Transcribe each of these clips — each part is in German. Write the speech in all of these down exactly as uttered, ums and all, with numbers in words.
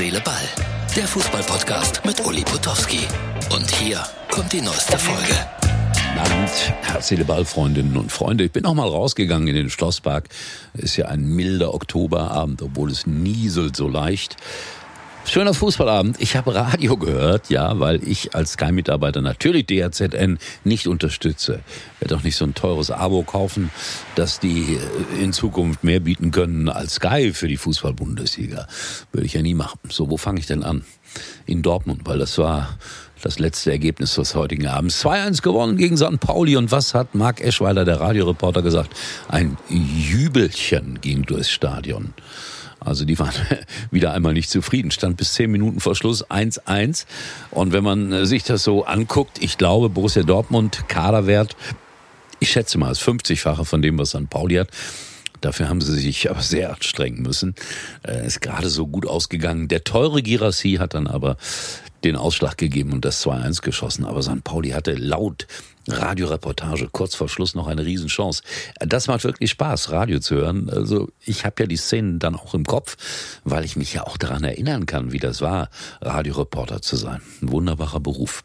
Seele, Ball. Der Fußball-Podcast mit Uli Potowski. Und hier kommt die neueste Folge. Guten Abend, Herz, Seele, Ball, Freundinnen und Freunde. Ich bin auch mal rausgegangen in den Schlosspark. Ist ja ein milder Oktoberabend, obwohl es nieselt so leicht. Schöner Fußballabend. Ich habe Radio gehört, ja, weil ich als Sky-Mitarbeiter natürlich D H Z N nicht unterstütze. Ich werde auch nicht so ein teures Abo kaufen, dass die in Zukunft mehr bieten können als Sky für die Fußball-Bundesliga. Würde ich ja nie machen. So, wo fange ich denn an? In Dortmund, weil das war das letzte Ergebnis des heutigen Abends. zwei eins gewonnen gegen Sankt Pauli. Und was hat Marc Eschweiler, der Radioreporter, gesagt? Ein Jubelchen ging durchs Stadion. Also die waren wieder einmal nicht zufrieden. Stand bis zehn Minuten vor Schluss eins eins. Und wenn man sich das so anguckt, ich glaube, Borussia Dortmund, Kaderwert, ich schätze mal, ist fünfzigfache von dem, was Sankt Pauli hat. Dafür haben sie sich aber sehr anstrengen müssen. Äh, ist gerade so gut ausgegangen. Der teure Guirassy hat dann aber den Ausschlag gegeben und das zwei eins geschossen. Aber Sankt Pauli hatte laut Radioreportage kurz vor Schluss noch eine Riesenchance. Das macht wirklich Spaß, Radio zu hören. Also ich habe ja die Szenen dann auch im Kopf, weil ich mich ja auch daran erinnern kann, wie das war, Radioreporter zu sein. Ein wunderbarer Beruf.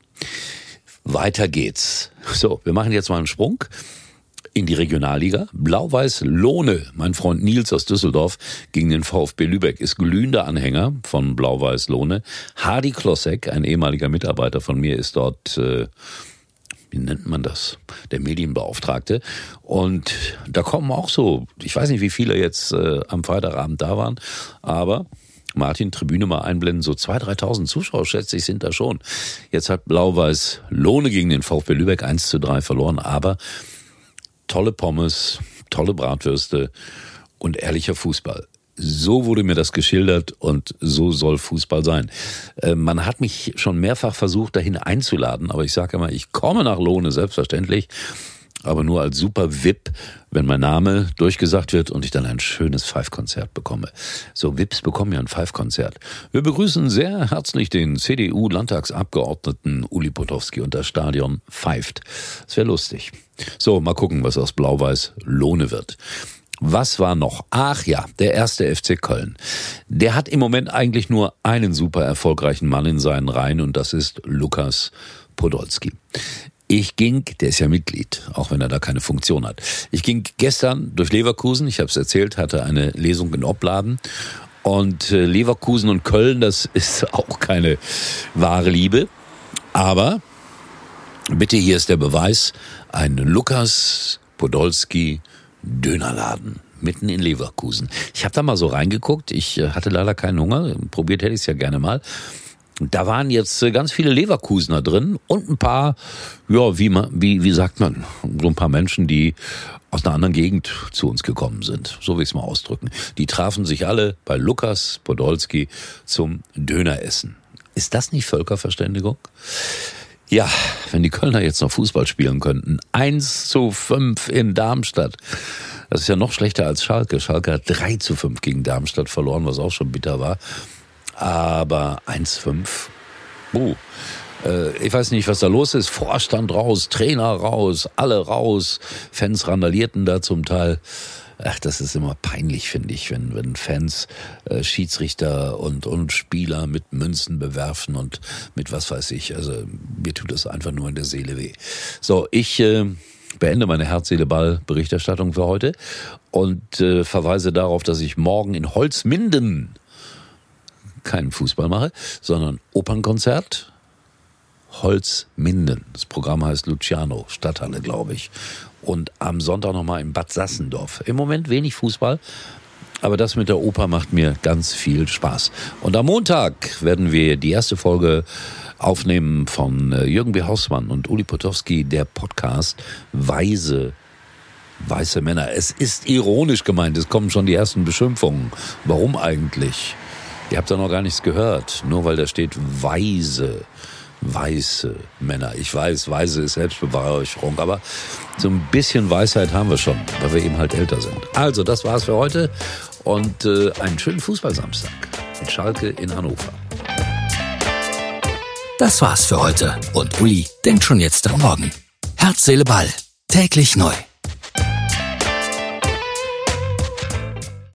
Weiter geht's. So, wir machen jetzt mal einen Sprung in die Regionalliga. Blau-Weiß Lohne, mein Freund Nils aus Düsseldorf, gegen den VfB Lübeck, ist glühender Anhänger von Blau-Weiß Lohne. Hardy Klossek, ein ehemaliger Mitarbeiter von mir, ist dort, äh, wie nennt man das, der Medienbeauftragte. Und da kommen auch so, ich weiß nicht, wie viele jetzt äh, am Freitagabend da waren, aber Martin, Tribüne mal einblenden, so zweitausend, dreitausend Zuschauer, schätze ich, sind da schon. Jetzt hat Blau-Weiß Lohne gegen den VfB Lübeck eins zu drei verloren, aber tolle Pommes, tolle Bratwürste und ehrlicher Fußball. So wurde mir das geschildert und so soll Fußball sein. Äh, man hat mich schon mehrfach versucht, dahin einzuladen, aber ich sage immer, ich komme nach Lohne, selbstverständlich, aber nur als super V I P, wenn mein Name durchgesagt wird und ich dann ein schönes Pfeifkonzert bekomme. So, V I Ps bekommen ja ein Pfeifkonzert. Wir begrüßen sehr herzlich den C D U-Landtagsabgeordneten Uli Potowski und das Stadion pfeift. Das wäre lustig. So, mal gucken, was aus Blau-Weiß Lohne wird. Was war noch? Ach ja, der erste F C Köln. Der hat im Moment eigentlich nur einen super erfolgreichen Mann in seinen Reihen und das ist Lukas Podolski. Ich ging, der ist ja Mitglied, auch wenn er da keine Funktion hat. Ich ging gestern durch Leverkusen, ich habe es erzählt, hatte eine Lesung in Opladen. Und Leverkusen und Köln, das ist auch keine wahre Liebe. Aber bitte, hier ist der Beweis, ein Lukas Podolski Dönerladen mitten in Leverkusen. Ich habe da mal so reingeguckt, ich hatte leider keinen Hunger, probiert hätte ich es ja gerne mal. Da waren jetzt ganz viele Leverkusener drin und ein paar, ja, wie man, wie, wie sagt man, so ein paar Menschen, die aus einer anderen Gegend zu uns gekommen sind. So will ich es mal ausdrücken. Die trafen sich alle bei Lukas Podolski zum Döneressen. Ist das nicht Völkerverständigung? Ja, wenn die Kölner jetzt noch Fußball spielen könnten. eins zu fünf in Darmstadt. Das ist ja noch schlechter als Schalke. Schalke hat drei zu fünf gegen Darmstadt verloren, was auch schon bitter war. Aber eins zu fünf, uh, äh, ich weiß nicht, was da los ist. Vorstand raus, Trainer raus, alle raus. Fans randalierten da zum Teil. Ach, das ist immer peinlich, finde ich, wenn, wenn Fans äh, Schiedsrichter und, und Spieler mit Münzen bewerfen und mit was weiß ich. Also mir tut das einfach nur in der Seele weh. So, ich äh, beende meine Herz-Seele-Ball-Berichterstattung für heute und äh, verweise darauf, dass ich morgen in Holzminden keinen Fußball mache, sondern Opernkonzert. Holzminden. Das Programm heißt Luciano, Stadthalle, glaube ich. Und am Sonntag nochmal in Bad Sassendorf. Im Moment wenig Fußball, aber das mit der Oper macht mir ganz viel Spaß. Und am Montag werden wir die erste Folge aufnehmen von Jürgen B. Hausmann und Uli Potowski, der Podcast Weise weiße Männer. Es ist ironisch gemeint, es kommen schon die ersten Beschimpfungen. Warum eigentlich? Ihr habt da noch gar nichts gehört, nur weil da steht weise, weiße Männer. Ich weiß, weise ist Selbstbeweihräucherung, aber so ein bisschen Weisheit haben wir schon, weil wir eben halt älter sind. Also, das war's für heute und äh, einen schönen Fußballsamstag mit Schalke in Hannover. Das war's für heute und Uli denkt schon jetzt am Morgen. Herz, Seele, Ball. Täglich neu.